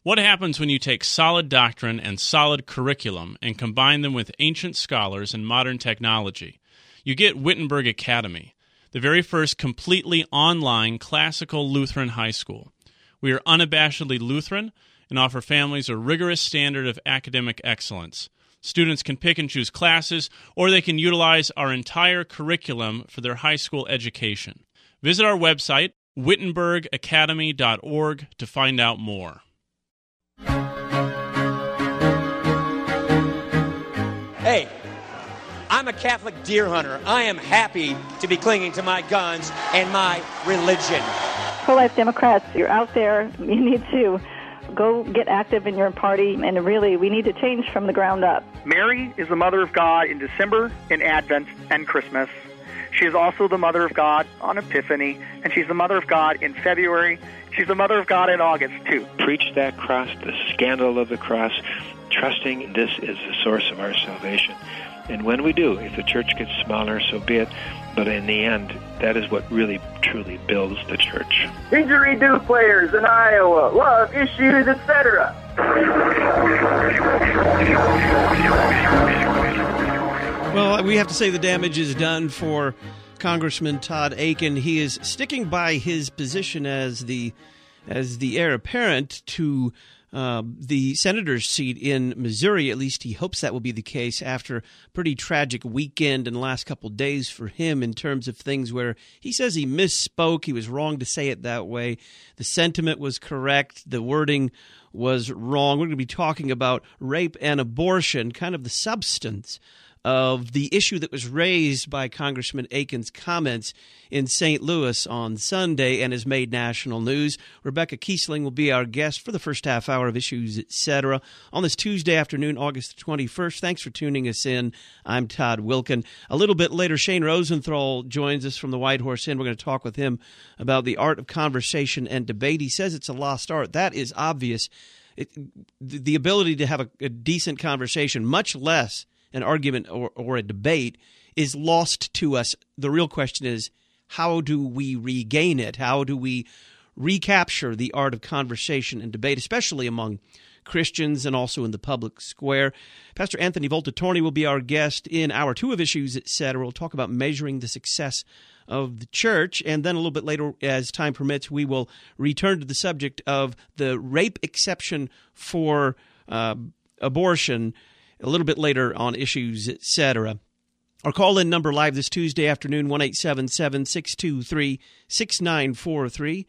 What happens when you take solid doctrine and solid curriculum and combine them with ancient scholars and modern technology? You get Wittenberg Academy, the very first completely online classical Lutheran high school. We are unabashedly Lutheran and offer families a rigorous standard of academic excellence. Students can pick and choose classes, or they can utilize our entire curriculum for their high school education. Visit our website, wittenbergacademy.org, to find out more. Hey, I'm a Catholic deer hunter. I am happy to be clinging to my guns and my religion. Pro-life Democrats, you're out there. You need to go get active in your party, and really, we need to change from the ground up. Mary is the Mother of God in December, in Advent, and Christmas. She is also the Mother of God on Epiphany, and she's the Mother of God in February. She's the Mother of God in August, too. Preach that cross, the scandal of the cross, trusting this is the source of our salvation. And when we do, if the church gets smaller, so be it. But in the end, that is what really, truly builds the church. Didgeridoo players in Iowa, love issues, etc. Well, we have to say the damage is done for Congressman Todd Akin. He is sticking by his position as the heir apparent to the senator's seat in Missouri. At least he hopes that will be the case after a pretty tragic weekend and the last couple of days for him in terms of things where he says he misspoke. He was wrong to say it that way. The sentiment was correct. The wording was wrong. We're going to be talking about rape and abortion, kind of the substance of the issue that was raised by Congressman Akin's comments in St. Louis on Sunday and has made national news. Rebecca Kiesling will be our guest for the first half hour of Issues, Etc. on this Tuesday afternoon, August 21st. Thanks for tuning us in. I'm Todd Wilkin. A little bit later, Shane Rosenthal joins us from the White Horse Inn. We're going to talk with him about the art of conversation and debate. He says it's a lost art. That is obvious. The ability to have a decent conversation, much less an argument or a debate, is lost to us. The real question is, how do we regain it? How do we recapture the art of conversation and debate, especially among Christians and also in the public square? Pastor Anthony Voltatorni will be our guest in Hour 2 of Issues, Etc. We'll talk about measuring the success of the church, and then a little bit later, as time permits, we will return to the subject of the rape exception for abortion a little bit later on Issues, Etc. Our call-in number live this Tuesday afternoon, 1-877-623-6943,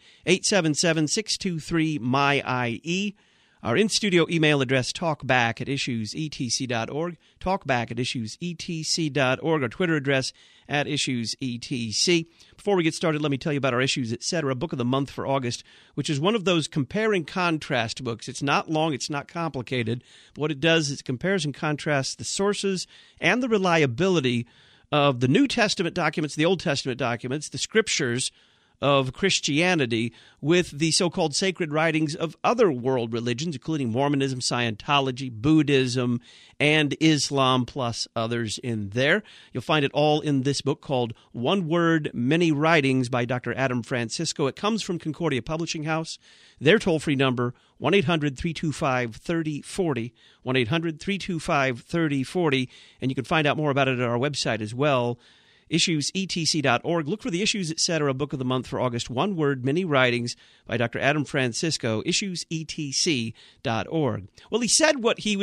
877-623-MY-IE. Our in-studio email address, talkback@issuesetc.org, talkback@issuesetc.org. Our Twitter address, @issuesetc. Before we get started, let me tell you about our Issues, Etc. book of the month for August, which is one of those compare and contrast books. It's not long, it's not complicated. But what it does is it compares and contrasts the sources and the reliability of the New Testament documents, the Old Testament documents, the scriptures of Christianity with the so-called sacred writings of other world religions, including Mormonism, Scientology, Buddhism, and Islam, plus others in there. You'll find it all in this book called One Word, Many Writings by Dr. Adam Francisco. It comes from Concordia Publishing House. Their toll-free number, 1-800-325-3040, 1-800-325-3040, and you can find out more about it at our website as well, issuesetc.org. Look for the Issues, Etc. book of the month for August. One Word, Many Writings by Dr. Adam Francisco, issuesetc.org. Well, he said what he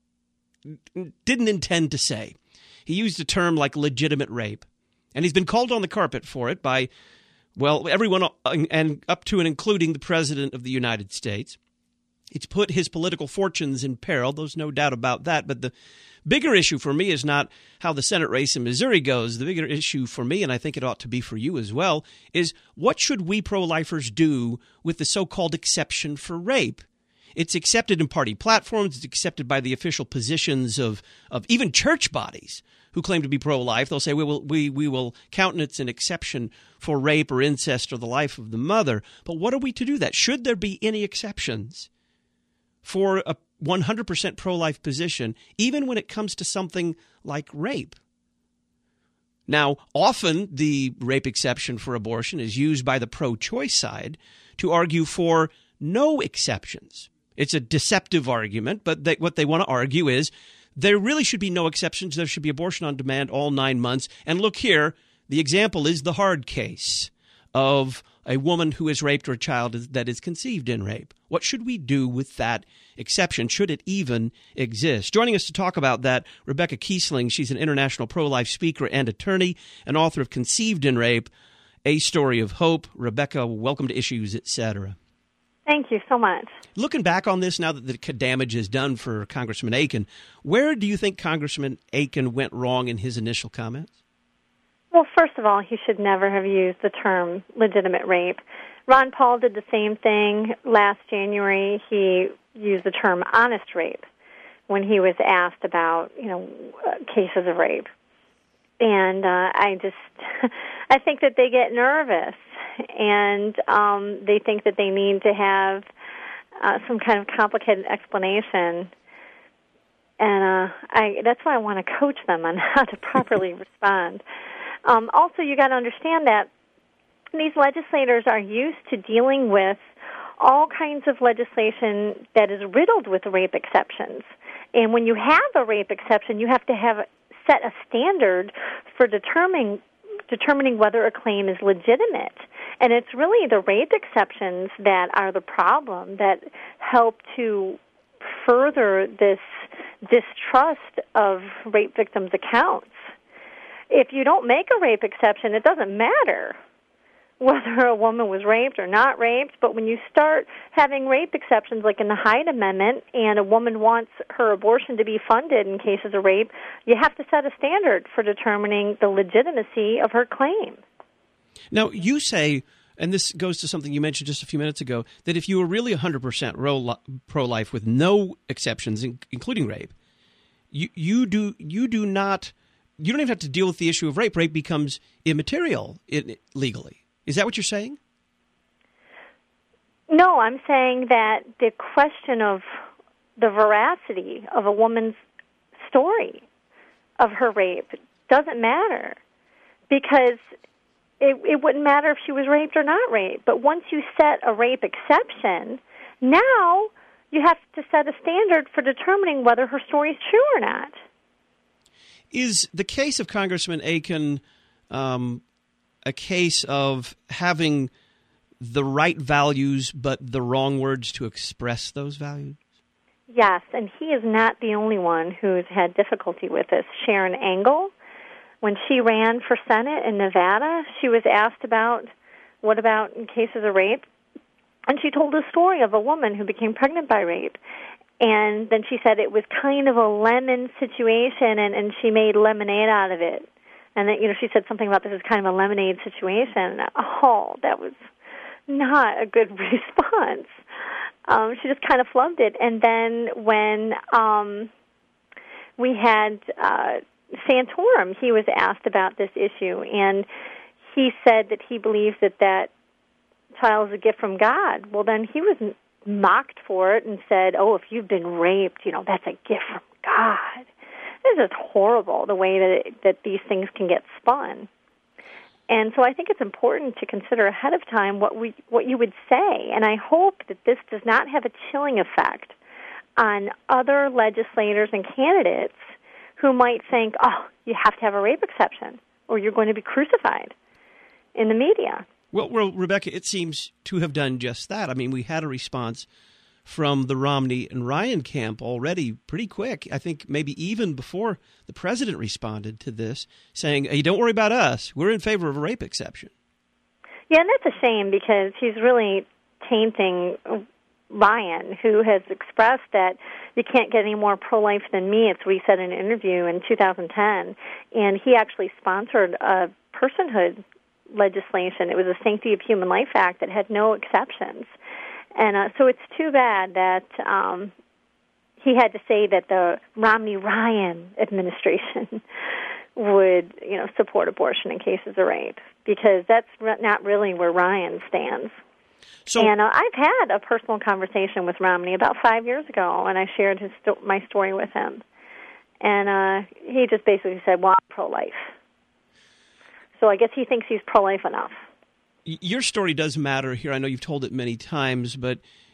didn't intend to say. He used a term like legitimate rape, and he's been called on the carpet for it by, well, everyone and up to and including the President of the United States. It's put his political fortunes in peril. There's no doubt about that, but the bigger issue for me is not how the Senate race in Missouri goes. The bigger issue for me, and I think it ought to be for you as well, is what should we pro-lifers do with the so-called exception for rape? It's accepted in party platforms. It's accepted by the official positions of even church bodies who claim to be pro-life. They'll say, we will countenance an exception for rape or incest or the life of the mother. But what are we to do that? Should there be any exceptions for a 100% pro-life position, even when it comes to something like rape? Now, often the rape exception for abortion is used by the pro-choice side to argue for no exceptions. It's a deceptive argument, but what they want to argue is there really should be no exceptions. There should be abortion on demand all 9 months. And look here, the example is the hard case of a woman who is raped or a child that is conceived in rape. What should we do with that exception? Should it even exist? Joining us to talk about that, Rebecca Kiesling. She's an international pro-life speaker and attorney and author of Conceived in Rape, A Story of Hope. Rebecca, welcome to Issues, Etc. Thank you so much. Looking back on this, now that the damage is done for Congressman Akin, where do you think Congressman Akin went wrong in his initial comments? Well, first of all, he should never have used the term legitimate rape. Ron Paul did the same thing last January. He used the term honest rape when he was asked about, cases of rape. And I think that they get nervous, and they think that they need to have some kind of complicated explanation. And that's why I want to coach them on how to properly respond. Also, you got to understand that these legislators are used to dealing with all kinds of legislation that is riddled with rape exceptions. And when you have a rape exception, you have to set a standard for determining whether a claim is legitimate. And it's really the rape exceptions that are the problem, that help to further this distrust of rape victims' accounts. If you don't make a rape exception, it doesn't matter whether a woman was raped or not raped, but when you start having rape exceptions like in the Hyde Amendment and a woman wants her abortion to be funded in cases of rape, you have to set a standard for determining the legitimacy of her claim. Now, you say, and this goes to something you mentioned just a few minutes ago, that if you were really 100% pro-life with no exceptions, including rape, you don't even have to deal with the issue of rape. Rape becomes immaterial legally. Is that what you're saying? No, I'm saying that the question of the veracity of a woman's story of her rape doesn't matter, because it wouldn't matter if she was raped or not raped. But once you set a rape exception, now you have to set a standard for determining whether her story is true or not. Is the case of Congressman Akin a case of having the right values but the wrong words to express those values? Yes, and he is not the only one who's had difficulty with this. Sharon Angle, when she ran for Senate in Nevada, she was asked about what about in cases of rape, and she told a story of a woman who became pregnant by rape. And then she said it was kind of a lemon situation, and she made lemonade out of it. And then, she said something about this is kind of a lemonade situation. Oh, that was not a good response. She just kind of flubbed it. And then when we had Santorum, he was asked about this issue, and he said that he believes that child is a gift from God. Well, then he was mocked for it and said, if you've been raped, that's a gift from God. This is horrible, the way that these things can get spun. And so I think it's important to consider ahead of time what you would say. And I hope that this does not have a chilling effect on other legislators and candidates who might think, you have to have a rape exception or you're going to be crucified in the media. Well, Rebecca, it seems to have done just that. I mean, we had a response from the Romney and Ryan camp already pretty quick. I think maybe even before the president responded to this, saying, hey, don't worry about us. We're in favor of a rape exception. Yeah, and that's a shame because he's really tainting Ryan, who has expressed that you can't get any more pro-life than me. It's what he said in an interview in 2010. And he actually sponsored a personhood legislation. It was a Sanctity of Human Life Act that had no exceptions. And so it's too bad that he had to say that the Romney-Ryan administration would, support abortion in cases of rape, because that's not really where Ryan stands. And I've had a personal conversation with Romney about 5 years ago, and I shared my story with him. And he just basically said, well, I'm pro-life. So I guess he thinks he's pro-life enough. Your story does matter here. I know you've told it many times, but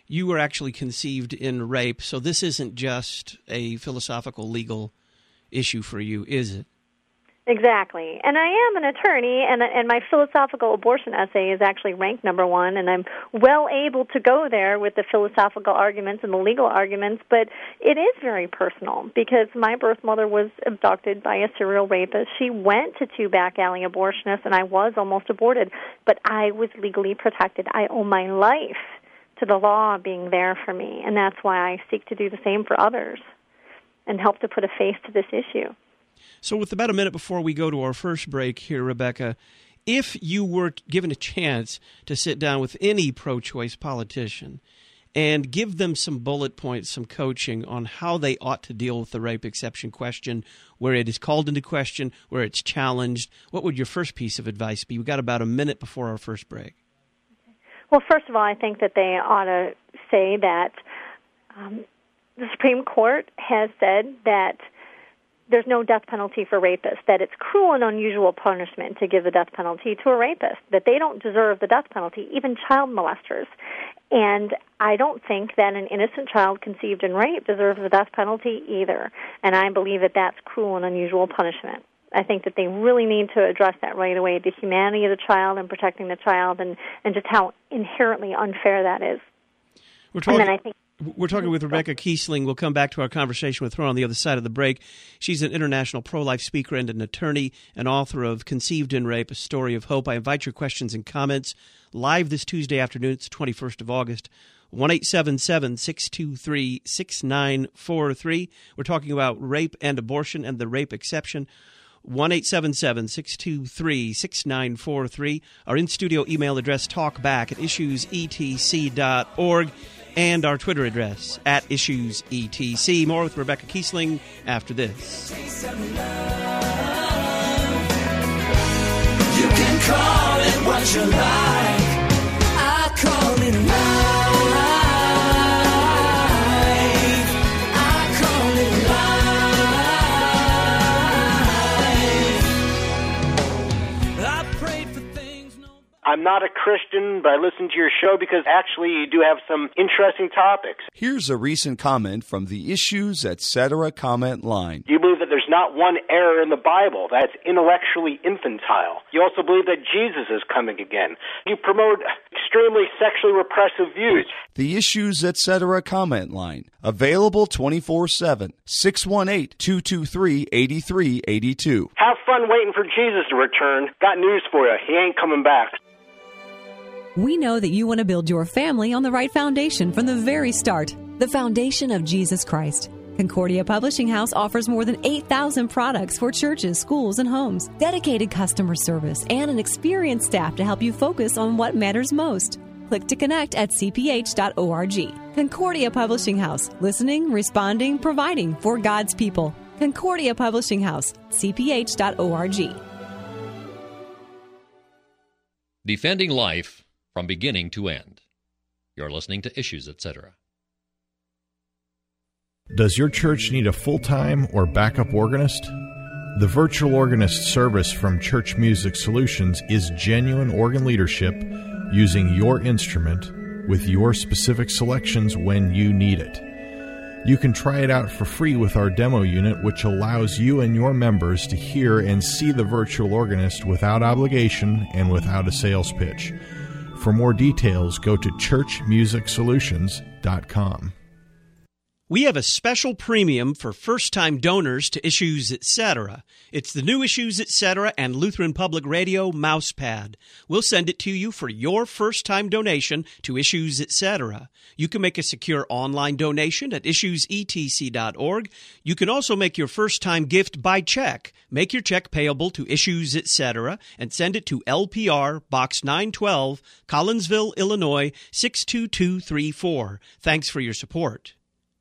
you were actually conceived in rape, so this isn't just a philosophical legal issue for you, is it? Exactly. And I am an attorney, and my philosophical abortion essay is actually ranked number 1, and I'm well able to go there with the philosophical arguments and the legal arguments, but it is very personal because my birth mother was abducted by a serial rapist. She went to 2 back alley abortionists, and I was almost aborted, but I was legally protected. I owe my life to the law being there for me, and that's why I seek to do the same for others and help to put a face to this issue. So with about a minute before we go to our first break here, Rebecca, if you were given a chance to sit down with any pro-choice politician and give them some bullet points, some coaching on how they ought to deal with the rape exception question, where it is called into question, where it's challenged, what would your first piece of advice be? We've got about a minute before our first break. Well, first of all, I think that they ought to say that the Supreme Court has said that there's no death penalty for rapists, that it's cruel and unusual punishment to give the death penalty to a rapist, that they don't deserve the death penalty, even child molesters. And I don't think that an innocent child conceived in rape deserves the death penalty either. And I believe that that's cruel and unusual punishment. I think that they really need to address that right away, the humanity of the child and protecting the child, and just how inherently unfair that is. We're talking with Rebecca Kiesling. We'll come back to our conversation with her on the other side of the break. She's an international pro-life speaker and an attorney and author of Conceived in Rape, A Story of Hope. I invite your questions and comments live this Tuesday afternoon. It's the 21st of August. 1-877-623-6943. We're talking about rape and abortion and the rape exception. 1-877-623-6943. Our in-studio email address, talkback@issuesetc.org. And our Twitter address, @IssuesETC. More with Rebecca Kiesling after this. You can call it what you like. I call it life. I call it life. I prayed for things. I'm not a Christian, but I listen to your show because actually you do have some interesting topics. Here's a recent comment from the Issues Etc. comment line. You believe that there's not one error in the Bible that's intellectually infantile. You also believe that Jesus is coming again. You promote extremely sexually repressive views. The Issues Etc. comment line. Available 24/7. 618-223-8382. Have fun waiting for Jesus to return. Got news for you. He ain't coming back. We know that you want to build your family on the right foundation from the very start, the foundation of Jesus Christ. Concordia Publishing House offers more than 8,000 products for churches, schools, and homes, dedicated customer service, and an experienced staff to help you focus on what matters most. Click to connect at cph.org. Concordia Publishing House, listening, responding, providing for God's people. Concordia Publishing House, cph.org. Defending life from beginning to end. You're listening to Issues, Etc. Does your church need a full-time or backup organist? The virtual organist service from Church Music Solutions is genuine organ leadership using your instrument with your specific selections when you need it. You can try it out for free with our demo unit, which allows you and your members to hear and see the virtual organist without obligation and without a sales pitch. For more details, go to churchmusicsolutions.com. We have a special premium for first-time donors to Issues Etc. It's the new Issues Etc. and Lutheran Public Radio mousepad. We'll send it to you for your first-time donation to Issues Etc. You can make a secure online donation at issuesetc.org. You can also make your first-time gift by check. Make your check payable to Issues Etc. and send it to LPR Box 912, Collinsville, Illinois 62234. Thanks for your support.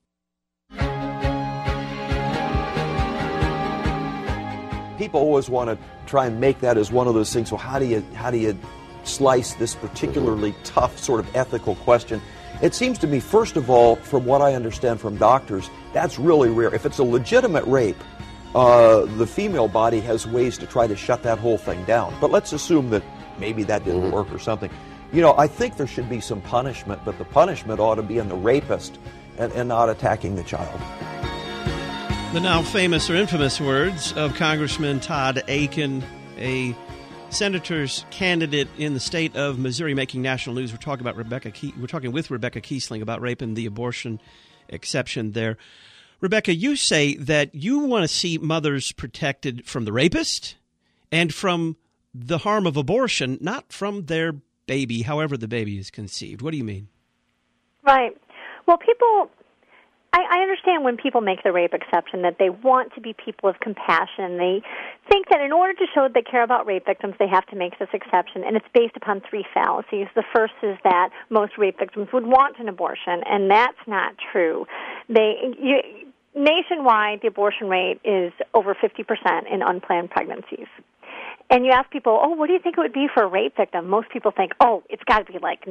People always want to try and make that as one of those things. So how do you slice this particularly tough sort of ethical question? It seems to me, first of all, from what I understand from doctors, that's really rare. If it's a legitimate rape, the female body has ways to try to shut that whole thing down. But let's assume that maybe that didn't work or something. I think there should be some punishment, but the punishment ought to be in the rapist and not attacking the child. The now famous or infamous words of Congressman Todd Akin, a senator's candidate in the state of Missouri, making national news. We're talking with Rebecca Kiesling about rape and the abortion exception there. Rebecca, you say that you want to see mothers protected from the rapist and from the harm of abortion, not from their baby, however the baby is conceived. What do you mean? Right. Well, I understand when people make the rape exception that they want to be people of compassion. They think that in order to show that they care about rape victims, they have to make this exception, and it's based upon three fallacies. The first is that most rape victims would want an abortion, and that's not true. Nationwide, the abortion rate is over 50% in unplanned pregnancies. And you ask people, what do you think it would be for a rape victim? Most people think, it's got to be like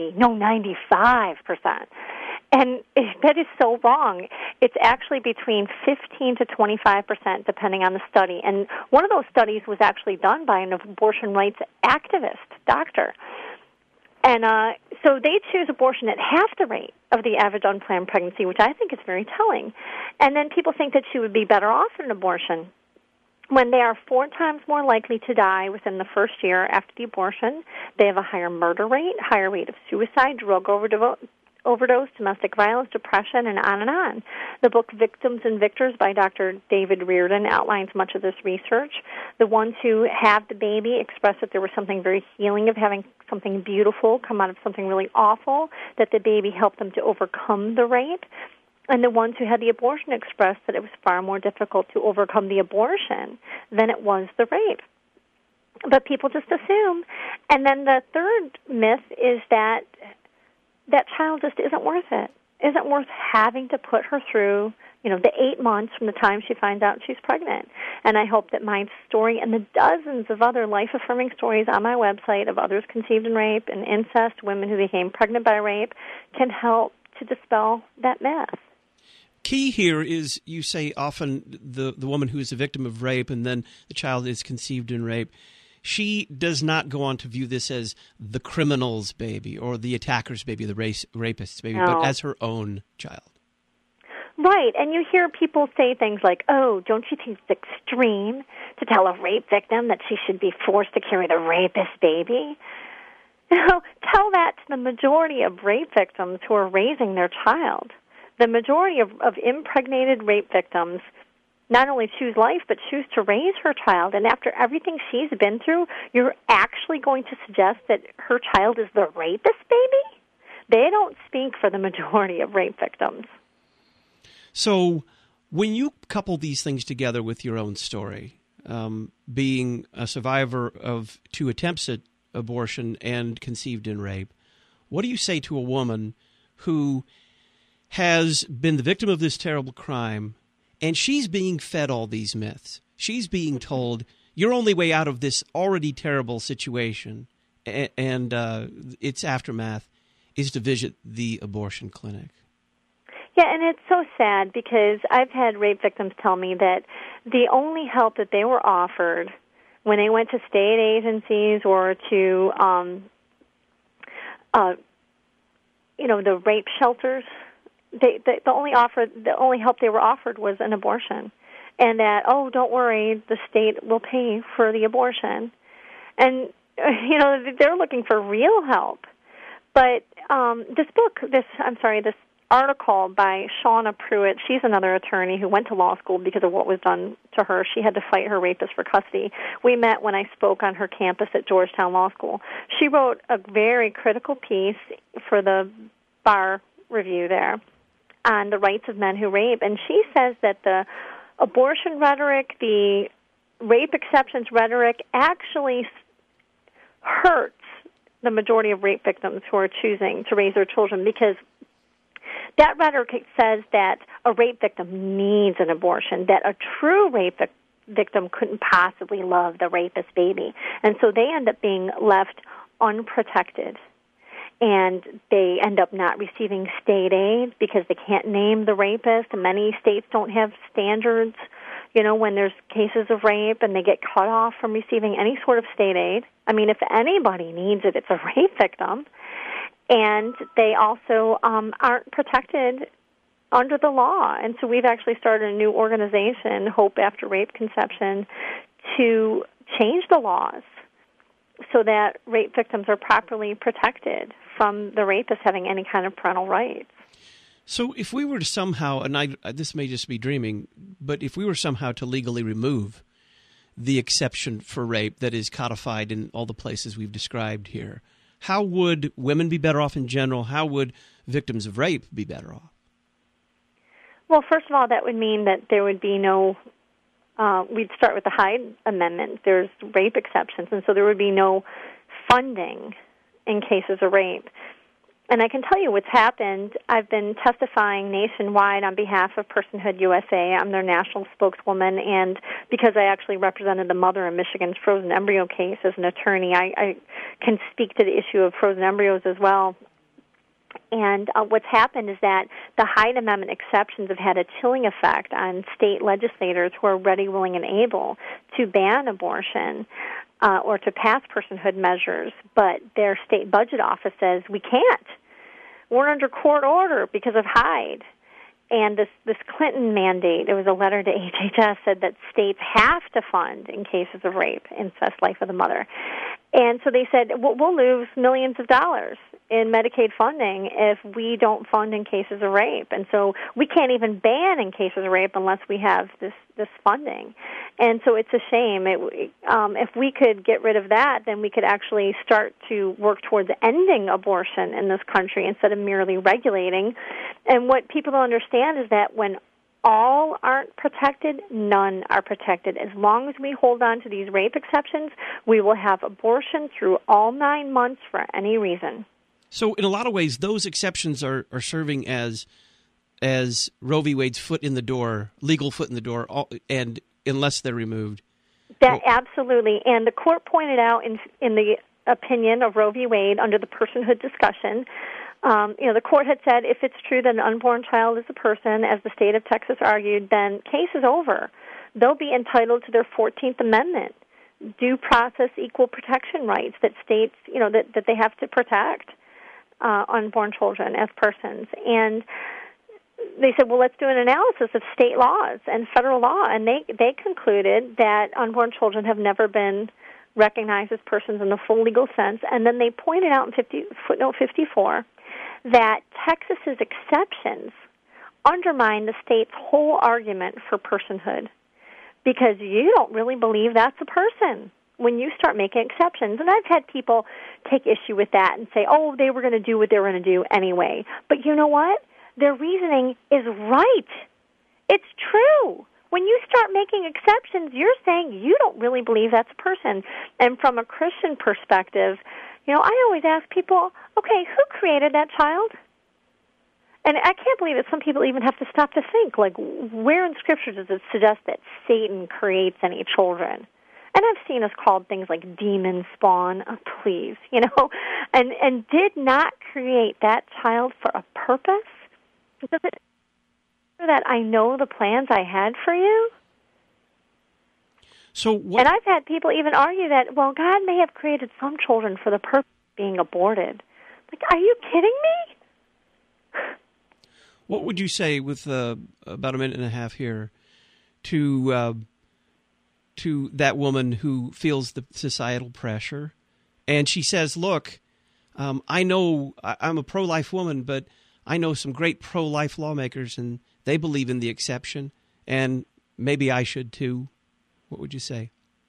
95%. And that is so wrong. It's actually between 15 to 25%, depending on the study. And one of those studies was actually done by an abortion rights activist, doctor. And so they choose abortion at half the rate of the average unplanned pregnancy, which I think is very telling. And then people think that she would be better off in an abortion when they are 4 times more likely to die within the first year after the abortion. They have a higher murder rate, higher rate of suicide, drug overdose, domestic violence, depression, and on and on. The book Victims and Victors by Dr. David Reardon outlines much of this research. The ones who have the baby express that there was something very healing of having something beautiful come out of something really awful, that the baby helped them to overcome the rape. And the ones who had the abortion expressed that it was far more difficult to overcome the abortion than it was the rape. But people just assume. And then the third myth is that child just isn't worth it, isn't worth having to put her through, the 8 months from the time she finds out she's pregnant. And I hope that my story and the dozens of other life-affirming stories on my website of others conceived in rape and incest, women who became pregnant by rape, can help to dispel that myth. Key here is, you say often the woman who is a victim of rape and then the child is conceived in rape, she does not go on to view this as the criminal's baby or the attacker's baby, the rapist's baby, no. But as her own child. Right, and you hear people say things like, don't you think it's extreme to tell a rape victim that she should be forced to carry the rapist's baby? Tell that to the majority of rape victims who are raising their child. The majority of impregnated rape victims not only choose life, but choose to raise her child. And after everything she's been through, you're actually going to suggest that her child is the rapist baby? They don't speak for the majority of rape victims. So when you couple these things together with your own story, being a survivor of 2 attempts at abortion and conceived in rape, what do you say to a woman who has been the victim of this terrible crime, and she's being fed all these myths? She's being told, your only way out of this already terrible situation and its aftermath is to visit the abortion clinic. Yeah, and it's so sad because I've had rape victims tell me that the only help that they were offered when they went to state agencies or to, the rape shelters, the only help they were offered was an abortion, and that don't worry, the state will pay for the abortion, and they're looking for real help. But this article by Shauna Pruitt, she's another attorney who went to law school because of what was done to her. She had to fight her rapist for custody. We met when I spoke on her campus at Georgetown Law School. She wrote a very critical piece for the Bar Review there on the rights of men who rape, and she says that the abortion rhetoric, the rape exceptions rhetoric, actually hurts the majority of rape victims who are choosing to raise their children, because that rhetoric says that a rape victim needs an abortion, that a true rape victim couldn't possibly love the rapist baby, and so they end up being left unprotected. And they end up not receiving state aid because they can't name the rapist. And many states don't have standards, when there's cases of rape and they get cut off from receiving any sort of state aid. I mean, if anybody needs it, it's a rape victim. And they also aren't protected under the law. And so we've actually started a new organization, Hope After Rape Conception, to change the laws so that rape victims are properly protected from the rapist having any kind of parental rights. So if we were to somehow, and this may just be dreaming, but if we were somehow to legally remove the exception for rape that is codified in all the places we've described here, how would women be better off in general? How would victims of rape be better off? Well, first of all, that would mean that there would be no, we'd start with the Hyde Amendment. There's rape exceptions, and so there would be no funding in cases of rape. And I can tell you what's happened. I've been testifying nationwide on behalf of Personhood USA. I'm their national spokeswoman, and because I actually represented the mother in Michigan's frozen embryo case as an attorney, I can speak to the issue of frozen embryos as well. And what's happened is that the Hyde Amendment exceptions have had a chilling effect on state legislators who are ready, willing, and able to ban abortion or to pass personhood measures, but their state budget office says, we can't. We're under court order because of Hyde. And this Clinton mandate, there was a letter to HHS, said that states have to fund in cases of rape, incest, life of the mother. And so they said, we'll lose millions of dollars in Medicaid funding if we don't fund in cases of rape. And so we can't even ban in cases of rape unless we have this funding. And so it's a shame. If we could get rid of that, then we could actually start to work towards ending abortion in this country instead of merely regulating. And what people don't understand is that when all aren't protected, none are protected. As long as we hold on to these rape exceptions, we will have abortion through all 9 months for any reason. So in a lot of ways, those exceptions are serving as Roe v. Wade's foot in the door, legal foot in the door, and unless they're removed. Absolutely. And the court pointed out in the opinion of Roe v. Wade under the personhood discussion, the court had said if it's true that an unborn child is a person, as the state of Texas argued, then case is over. They'll be entitled to their 14th Amendment, due process, equal protection rights that states, that they have to protect unborn children as persons. And they said, well, let's do an analysis of state laws and federal law. And they concluded that unborn children have never been recognized as persons in the full legal sense. And then they pointed out in footnote 54 that Texas's exceptions undermine the state's whole argument for personhood, because you don't really believe that's a person when you start making exceptions. And I've had people take issue with that and say, oh, they were going to do what they were going to do anyway. But you know what? Their reasoning is right. It's true. When you start making exceptions, you're saying you don't really believe that's a person. And from a Christian perspective, I always ask people, okay, who created that child? And I can't believe that some people even have to stop to think, like, where in Scripture does it suggest that Satan creates any children? And I've seen us called things like demon spawn, please, and did not create that child for a purpose? Does it so that I know the plans I had for you? And I've had people even argue that, well, God may have created some children for the purpose of being aborted. Like, are you kidding me? What would you say, with about a minute and a half here, to that woman who feels the societal pressure, and she says, look, I know I'm a pro-life woman, but I know some great pro-life lawmakers, and they believe in the exception, and maybe I should too. What would you say?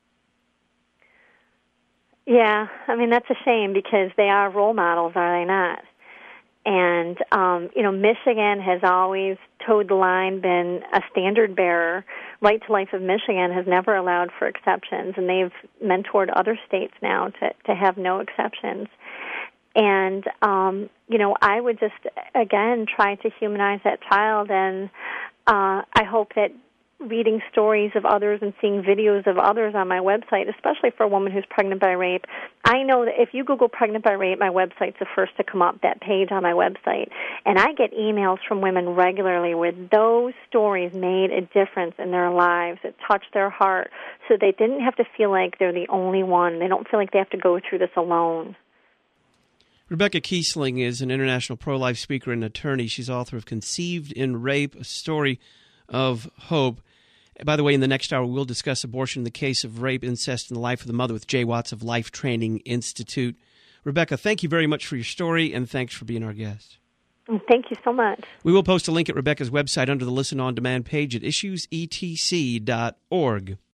Yeah, I mean, that's a shame because they are role models, are they not? And, Michigan has always towed the line, been a standard bearer. Right to Life of Michigan has never allowed for exceptions, and they've mentored other states now to have no exceptions. And, I would just, again, try to humanize that child, and I hope that reading stories of others and seeing videos of others on my website, especially for a woman who's pregnant by rape. I know that if you Google pregnant by rape, my website's the first to come up, that page on my website. And I get emails from women regularly where those stories made a difference in their lives. It touched their heart so they didn't have to feel like they're the only one. They don't feel like they have to go through this alone. Rebecca Kiesling is an international pro-life speaker and attorney. She's author of Conceived in Rape, a story of hope. By the way, in the next hour, we'll discuss abortion in the case of rape, incest, and the life of the mother with Jay Watts of Life Training Institute. Rebecca, thank you very much for your story, and thanks for being our guest. Thank you so much. We will post a link at Rebecca's website under the Listen On Demand page at issuesetc.org.